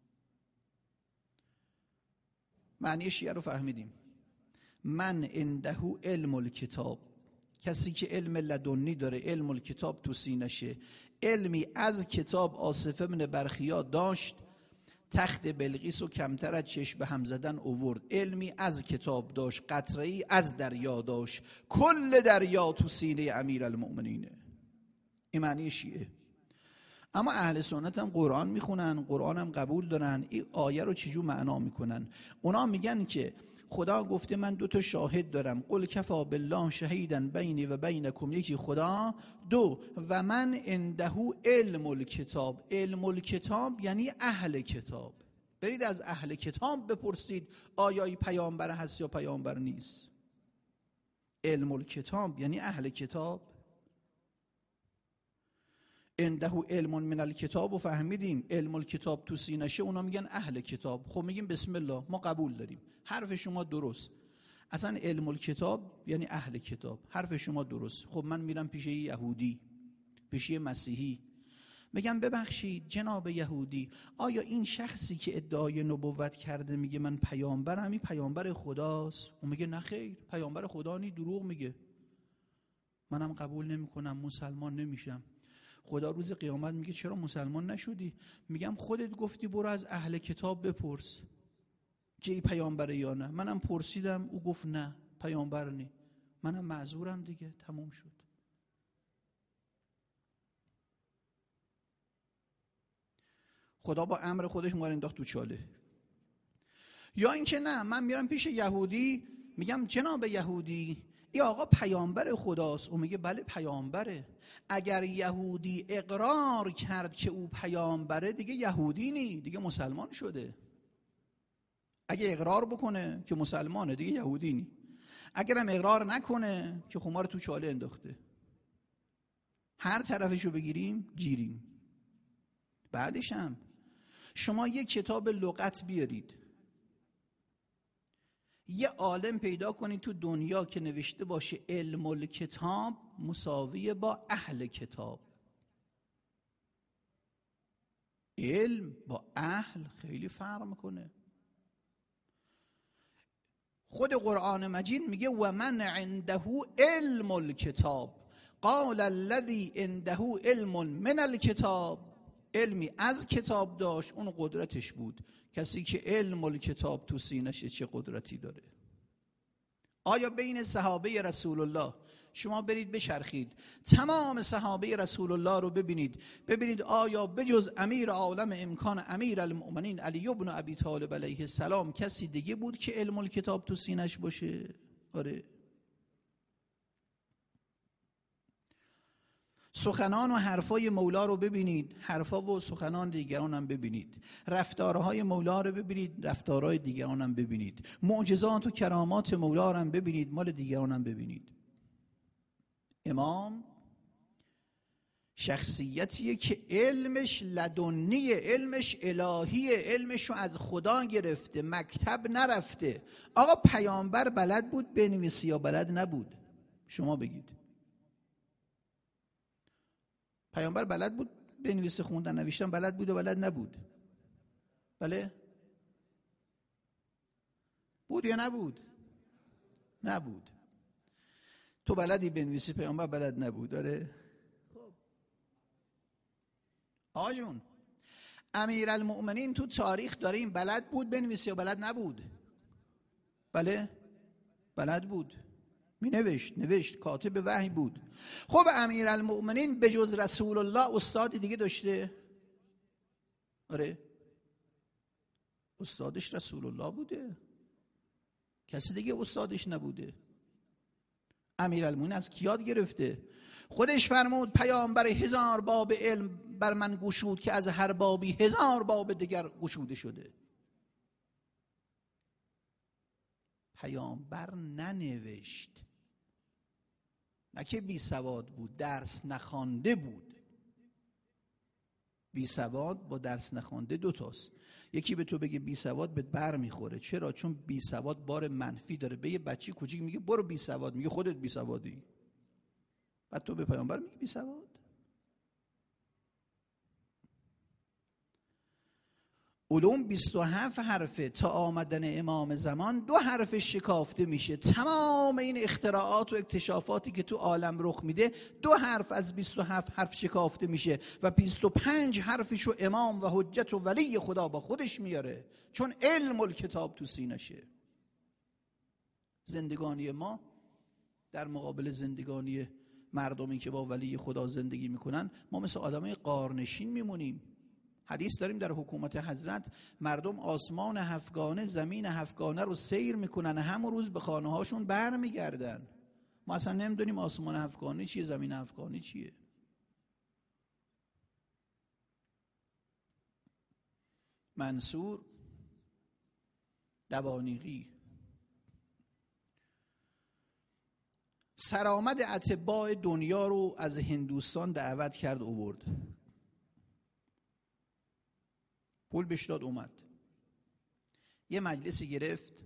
معنی شیعه رو فهمیدیم. من عنده علم الکتاب، کسی که علم لدنی داره، علم الکتاب تو سینشه، علمی از کتاب آصف ابن برخیا داشت، تخت بلقیس و کمتر از چشم به هم زدن اوورد. علمی از کتاب داشت، قطره‌ای از دریا داشت، کل دریا تو سینه امیرالمؤمنینه. این معنی شیعه. اما اهل سنت هم قرآن میخونن، قرآن هم قبول دارن. این آیه رو چجور معنا میکنن؟ اونا میگن که خدا گفته من دو تا شاهد دارم، قل کفا بالله شهیدا بینی و بینکم، یکی خدا، دو و من عنده علم الکتاب. علم الکتاب یعنی اهل کتاب. برید از اهل کتاب بپرسید آیا پیامبر هست یا پیامبر نیست. علم الکتاب یعنی اهل کتاب. عنده علم من الکتاب و فهمیدیم علم الکتاب تو سینشه، اونا میگن اهل کتاب. خب میگیم بسم الله، ما قبول داریم، حرف شما درست. اصلا علم الکتاب یعنی اهل کتاب، حرف شما درست. خب من میرم پیش یهودی، پیش مسیحی، میگم ببخشید جناب یهودی، آیا این شخصی که ادعای نبوت کرده میگه من پیامبرم، این پیامبر خداست؟ اون میگه نه خیر، پیامبر خدا نی، دروغ میگه، منم قبول نمیکنم، مسلمان نمیشم. خدا روز قیامت میگه چرا مسلمان نشدی؟ میگم خودت گفتی برو از اهل کتاب بپرس که ای پیامبره یا نه. منم پرسیدم، او گفت نه پیامبر نی، منم معذورم دیگه، تموم شد. خدا با امر خودش ما رو انداخت تو چاله. یا اینکه نه، من میرم پیش یهودی، میگم جناب یهودی ای آقا پیامبر خداست؟ او میگه بله پیامبره. اگر یهودی اقرار کرد که او پیامبره، دیگه یهودی نی، دیگه مسلمان شده. اگه اقرار بکنه که مسلمانه، دیگه یهودی نی. اگرم اقرار نکنه که خمار تو چاله انداخته. هر طرفشو بگیریم گیریم. بعدش هم شما یک کتاب لغت بیارید، یه عالم پیدا کنید تو دنیا که نوشته باشه علم الکتاب مساویه با اهل کتاب. علم با اهل خیلی فرق میکنه. خود قرآن مجید میگه و من عنده علم الکتاب قال الذی عنده علم من الکتاب. علمی از کتاب داشت، اون قدرتش بود. کسی که علم الکتاب تو سینشه چه قدرتی داره؟ آیا بین صحابه رسول الله، شما برید بچرخید تمام صحابه رسول الله رو ببینید، ببینید آیا بجز امیر عالم امکان امیر المؤمنین علی بن ابی طالب علیه السلام کسی دیگه بود که علم الکتاب تو سینش باشه؟ آره. سخنان و حرفای مولا رو ببینید، حرفا و سخنان دیگران هم ببینید. رفتارهای مولا رو ببینید، رفتارهای دیگران هم ببینید. معجزات و کرامات مولا رو هم ببینید، مال دیگران هم ببینید. امام شخصیتیه که علمش لدنیه، علمش الهیه، علمش رو از خدا گرفته، مکتب نرفته. آقا پیامبر بلد بود بنویسی یا بلد نبود؟ شما بگید. پیامبر بلد بود بنویسه، خوندن نوشتن بلد بود و بلد نبود؟ بله؟ بود یا نبود؟ نبود. تو بلدی بنویسی، پیامبر بلد نبود. داره خب آقا جون، امیرالمؤمنین تو تاریخ داره این بلد بود بنویسه یا بلد نبود؟ بله بلد بود، می نوشت، نوشت، کاتب وحی بود. خب امیرالمؤمنین به جز رسول الله استاد دیگه داشته؟ آره، استادش رسول الله بوده، کسی دیگه استادش نبوده. امیرالمؤمنین از کی یاد گرفته؟ خودش فرمود پیامبر هزار باب علم بر من گشود که از هر بابی هزار باب دیگر گشوده شده. پیامبر ننوشت، نه که بی سواد بود، درس نخوانده بود. بی سواد با درس نخوانده دو تاست. یکی به تو بگه بی سواد بهت بر میخوره. چرا؟ چون بی سواد بار منفی داره. به یه بچه کوچیک میگه برو بی سواد، میگه خودت بی سوادی. بعد تو به پیامبر میگی بی سواد. علوم بیست و هفت حرفه، تا آمدن امام زمان دو حرف شکافته میشه. تمام این اختراعات و اکتشافاتی که تو عالم رخ میده دو حرف از بیست و هفت حرف شکافته میشه و بیست و پنج حرفشو امام و حجت و ولی خدا با خودش میاره، چون علم الکتاب تو سینشه. زندگانی ما در مقابل زندگانی مردمی که با ولی خدا زندگی میکنن، ما مثل آدمای غارنشین میمونیم. حدیث داریم در حکومت حضرت مردم آسمان هفتگانه زمین هفتگانه رو سیر میکنن، همون روز به خانه هاشون بر میگردن. ما اصلا نمیدونیم آسمان هفتگانه چیه، زمین هفتگانه چیه. منصور دوانیقی سرآمد اتباع دنیا رو از هندوستان دعوت کرد آورد، پول بهش داد، اومد یه مجلسی گرفت،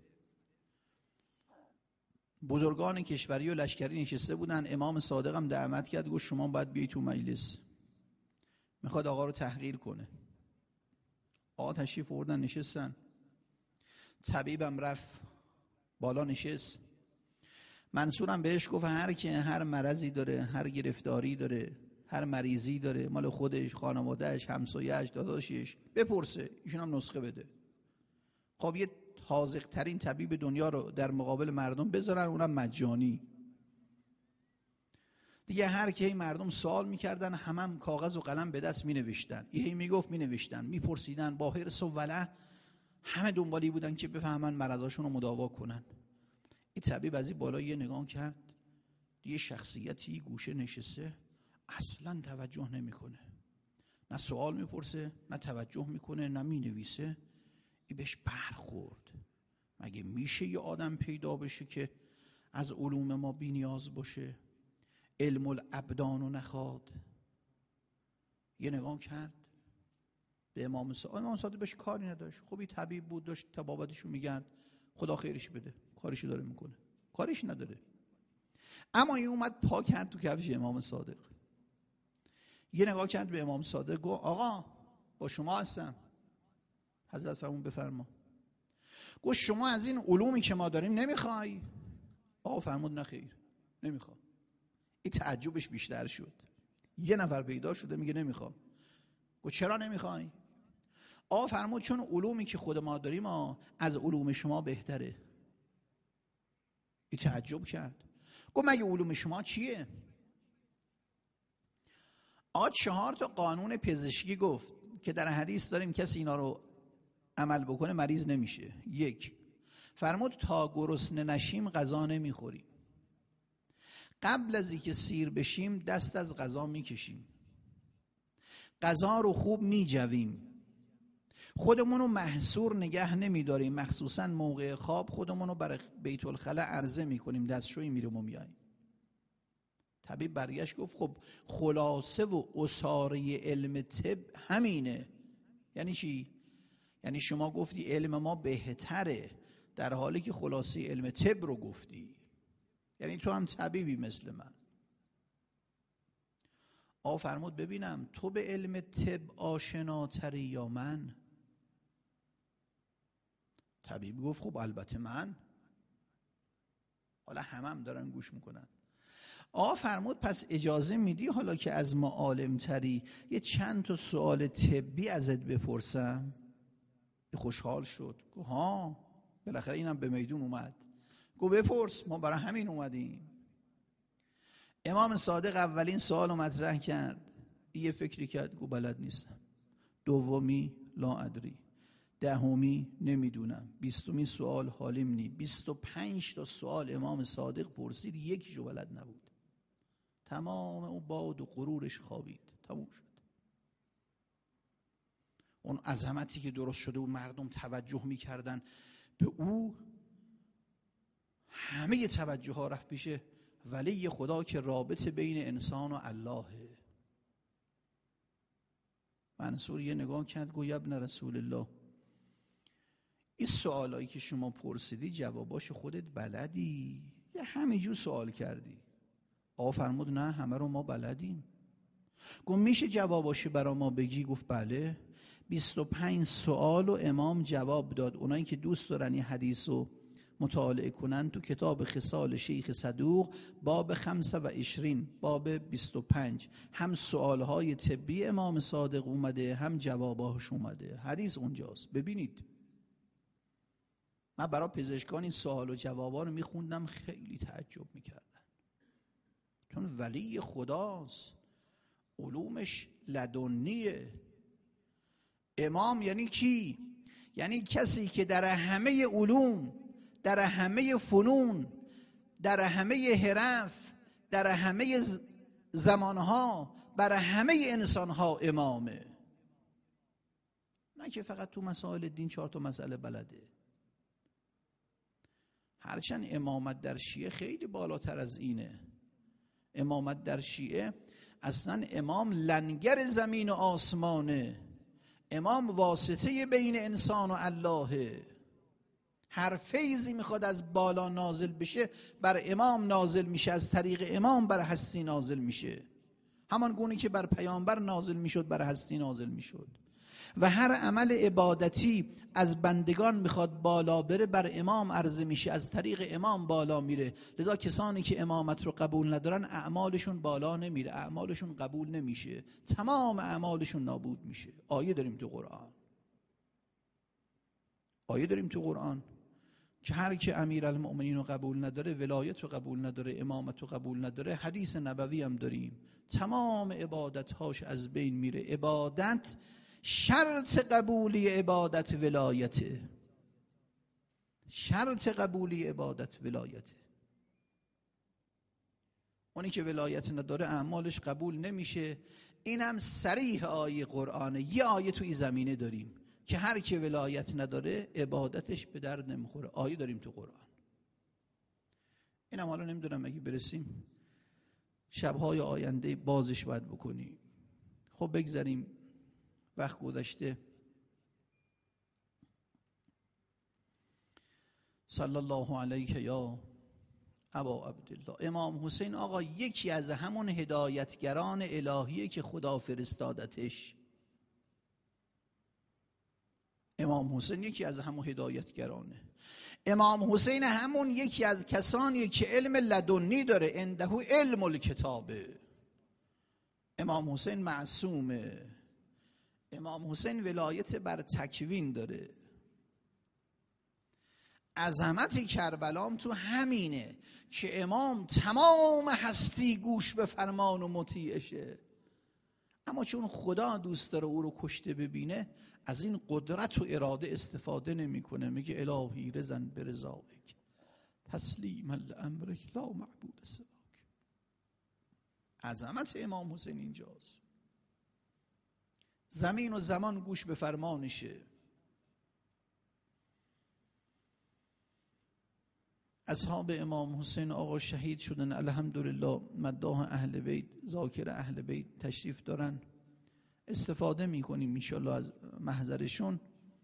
بزرگان کشوری و لشکری نشسته بودن. امام صادق هم دعوت کرد، گفت شما باید بیایید تو مجلس، میخواد آقا رو تحقیر کنه. آقا تشریف آوردن نشستن. طبیبم رفت بالا نشست. منصورم بهش گفت هر که هر مرضی داره، هر گرفتاری داره، هر مریضی داره، مال خودش، خانوادهش، همسایه‌اش، داداشش، بپرسه، ایشون هم نسخه بده. خب یه حاذق ترین طبیب دنیا رو در مقابل مردم بذارن، اونم مجانی. دیگه هر کی این مردم سوال میکردن، همم هم کاغذ و قلم به دست مینوشتن. یهی میگفت مینوشتن، میپرسیدن با حرص و ولع، همه دنبالی بودن که بفهمن مرضاشون رو مداوا کنن. این طبیب از این بالا یه نگاه کرد، یه شخصیتی گوشه نشسته، اصلا توجه نمیکنه، نه سوال میپرسه، نه توجه میکنه، نه مینویسه. این بهش برخورد، مگه میشه یه آدم پیدا بشه که از علوم ما بی نیاز باشه؟ علم الابدان و نخواد. یه نگاه کرد به امام صادق. امام صادق بهش کاری نداشت. خب این طبیب بود، داشت طبابتشو میگرد، خدا خیرش بده، کارشو داره میکنه، کارش نداره. اما این اومد پا کرد تو کفش امام صادق. یه نگاه کرد به امام صادق، گفت آقا با شما هستم. حضرت فرمود بفرما. گفت شما از این علومی که ما داریم نمیخوای؟ آقا فرمود نه خیر نمیخوام. این تعجبش بیشتر شد. یه نفر پیدا شده میگه نمیخوام. گفت چرا نمیخوای؟ آقا فرمود چون علومی که خود ما داریم از علوم شما بهتره. این تعجب کرد. گفت مگه علوم شما چیه؟ آقا چهار تا قانون پزشکی گفت که در حدیث داریم کسی اینا رو عمل بکنه مریض نمیشه. یک، فرمود تا گرسنه نشیم غذا نمیخوریم، قبل از اینکه سیر بشیم دست از غذا میکشیم، غذا رو خوب میجویم، خودمون رو محصور نگه نمیداریم، مخصوصا موقع خواب خودمون رو برای بیت الخلا عرضه میکنیم، دستشویی میریم و میاییم. طبیب برگشت گفت خب خلاصه و اساره علم طب همینه. یعنی چی؟ یعنی شما گفتی علم ما بهتره، در حالی که خلاصه علم طب رو گفتی. یعنی تو هم طبیبی مثل من. آقا فرمود ببینم تو به علم طب آشناتری یا من؟ طبیب گفت خب البته من. حالا همه هم دارن گوش میکنن. آقا فرمود پس اجازه میدی حالا که از ما عالم تری یه چند تا سوال طبی ازت بپرسم؟ خوشحال شد، گفت ها بالاخره اینم به میدون اومد. گفت بپرس، ما برای همین اومدیم. امام صادق اولین سوال رو مطرح کرد، یه فکری کرد، گفت بلد نیستم. دومی لا ادری. دهمی نمیدونم. بیستمی سوال حالیم نی. بیست و پنج تا سوال امام صادق پرسید، یکیشو بلد نبود. تمام اون باد و غرورش خوابید، تموم شد. اون عظمتی که درست شده و مردم توجه میکردن به او، همه توجه ها رفت پیش ولی خدا که رابط بین انسان و اللهه. منصور یه نگاه کرد، گوی ابن رسول الله، این سوالایی که شما پرسیدی جواباش خودت بلدی یا همینجور سوال کردی؟ آقا فرمود نه، همه رو ما بلدیم. گفت میشه جواباشو برا ما بگی؟ گفت بله. بیست و پنج سوال و امام جواب داد. اونایی که دوست دارن این حدیث رو مطالعه کنن تو کتاب خصال شیخ صدوق باب خمسه و عشرین، باب بیست و پنج، هم سوالهای طبی امام صادق اومده هم جواباش اومده، حدیث اونجاست، ببینید. من برای پزشکان این سوال و جوابا رو میخوندم، خیلی تعجب میکردن، چون ولی خداست، علومش لدنیه. امام یعنی کی؟ یعنی کسی که در همه علوم، در همه فنون، در همه حرف، در همه زمانها، برای همه انسانها امامه. نه که فقط تو مسائل دین چهار تا مسئله بلده. هرچند امامت در شیعه خیلی بالاتر از اینه. امامت در شیعه اصلا امام لنگر زمین و آسمانه. امام واسطه بین انسان و اللهه. هر فیضی میخواد از بالا نازل بشه بر امام نازل میشه، از طریق امام بر هستی نازل میشه، همان گونه که بر پیامبر نازل میشد بر هستی نازل میشد. و هر عمل عبادتی از بندگان میخواد بالا بره بر امام عرضه میشه، از طریق امام بالا میره. لذا کسانی که امامت رو قبول ندارن اعمالشون بالا نمیره، اعمالشون قبول نمیشه، تمام اعمالشون نابود میشه. آیه داریم تو قرآن، آیه داریم تو قرآن که هر که امیرالمؤمنین رو قبول نداره، ولایت رو قبول نداره، امامت رو قبول نداره. حدیث نبوی هم داریم، تمام عبادتهاش از بین میره. عبادت شرط قبولی عبادت ولایته، شرط قبولی عبادت ولایته. اونی که ولایت نداره اعمالش قبول نمیشه. اینم صریح آیه قرآنه. یه آیه توی زمینه داریم که هر که ولایت نداره عبادتش به درد نمیخوره. آیه داریم تو قرآن. اینم حالا نمیدونم اگه برسیم شبهای آینده بازش باید بکنیم. خب بگذاریم، وقت گذشته. صلی الله علیه یا ابا عبدالله. امام حسین آقا یکی از همون هدایتگران الهیه که خدا فرستادتش. امام حسین یکی از همون هدایتگرانه. امام حسین همون یکی از کسانی که علم لدنی داره، عنده علم الکتابه. امام حسین معصومه. امام حسین ولایت بر تکوین داره. عظمت کربلام تو همینه که امام تمام هستی گوش به فرمان و مطیعشه، اما چون خدا دوست داره او رو کشته ببینه از این قدرت و اراده استفاده نمیکنه. میگه الهی رضا برضایک تسلیما لامرک لا معبود سواک. عظمت امام حسین اینجاست. زمین و زمان گوش به فرمانشه. اصحاب امام حسین آقا شهید شدن، الحمدلله. مداح اهل بیت، ذاکر اهل بیت تشریف دارن، استفاده میکنیم انشالله از محضرشون.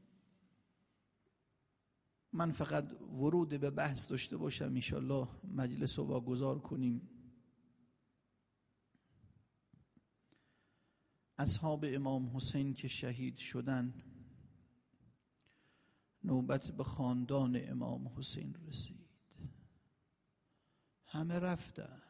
من فقط ورود به بحث داشته باشم انشالله مجلس رو واگذار کنیم. اصحاب امام حسین که شهید شدن، نوبت به خاندان امام حسین رسید. همه رفتن،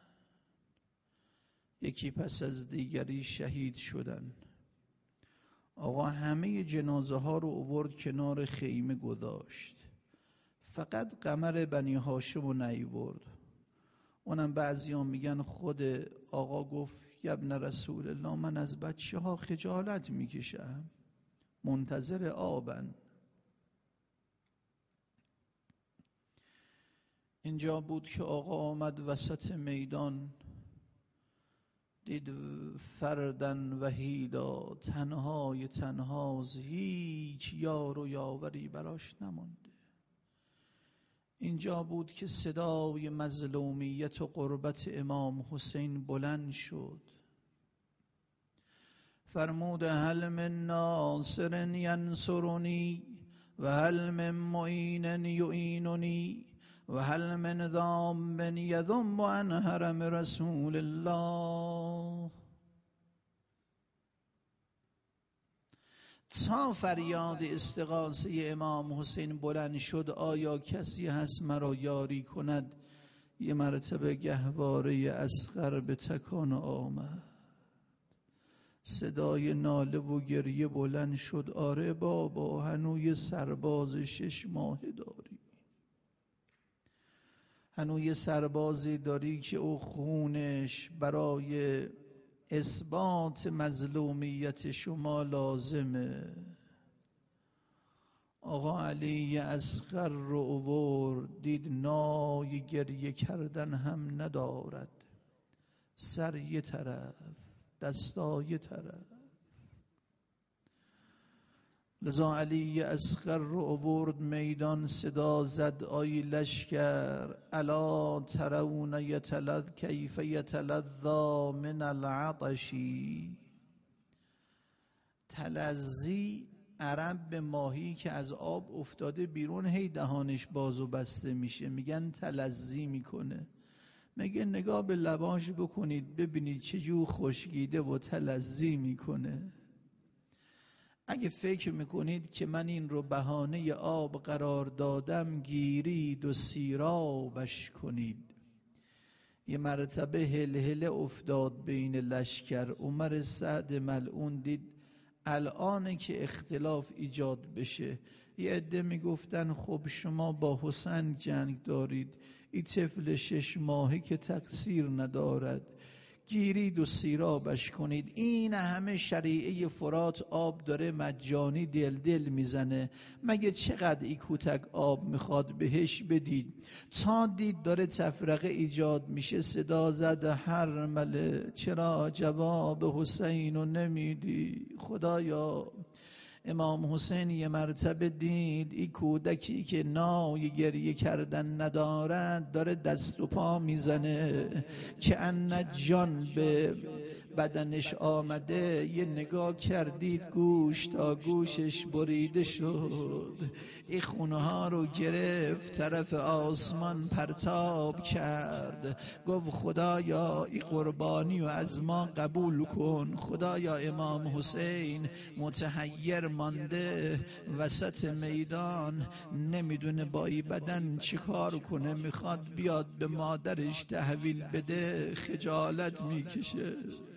یکی پس از دیگری شهید شدن. آقا همه جنازه ها رو آورد کنار خیمه گذاشت، فقط قمر بنی هاشم رو نیورد. اونم بعضی ها میگن خود آقا گفت ابن رسول الله، من از بچه ها خجالت میکشم، منتظر آبن. اینجا بود که آقا آمد وسط میدان، دید فردن وحیدا، تنهای تنهاز، هیچ یار و یاوری براش نمانده. اینجا بود که صدای مظلومیت و غربت امام حسین بلند شد. فرمود هل من ناصر ینصرنی و هل من معین یعیننی و هل من ذام یذم عن حرم رسول الله. تا فریاد استغاثه امام حسین بلند شد، آیا کسی هست مرا یاری کند؟ یه مرتبه گهواره اصغر به تکان آمد، صدای ناله و گریه بلند شد. آره بابا، هنوز سرباز شش ماه داری، هنوز سربازی داری که او خونش برای اثبات مظلومیت شما لازمه. آقا علی اصغر رو آورد، دید نای گریه کردن هم ندارد، سر یه طرف دستا یه طرف. لذا علی اصغر رو آورد میدان، صدا زد آی لشکر، الا ترون یتلذ کیف یتلذا من العطشی. تلذی عرب به ماهی که از آب افتاده بیرون هی دهانش باز و بسته میشه میگن تلذی میکنه. میگه نگاه به لباش بکنید ببینید چجور خشکیده و تلذی میکنه. اگه فکر میکنید که من این رو بهانه آب قرار دادم، گیرید و سیرابش کنید. یه مرتبه هلهله افتاد بین لشکر. عمر سعد ملعون دید الانه که اختلاف ایجاد بشه. یه عده میگفتن خب شما با حسین جنگ دارید، این طفل شش ماهه که تقصیر ندارد، گیرید و سیرابش کنید. این همه شریعه فرات آب داره مجانی دل دل میزنه، مگه چقدر این کوتک آب میخواد بهش بدید. تا دید داره تفرقه ایجاد میشه، صدا زد هرمله چرا جواب حسین رو نمیدی؟ خدایا امام حسین یه مرتبه دید این کودکی که نای گریه کردن ندارد داره دست و پا میزنه که ان جان به بدنش آمده. یه نگاه کردید گوش تا گوشش بریده شد، این خونه ها رو گرفت طرف آسمان پرتاب کرد، گفت خدایا این قربانی و از ما قبول کن. خدایا امام حسین متحیر مانده وسط میدان، نمیدونه با این بدن چی کار کنه، میخواد بیاد به مادرش تحویل بده، خجالت میکشه.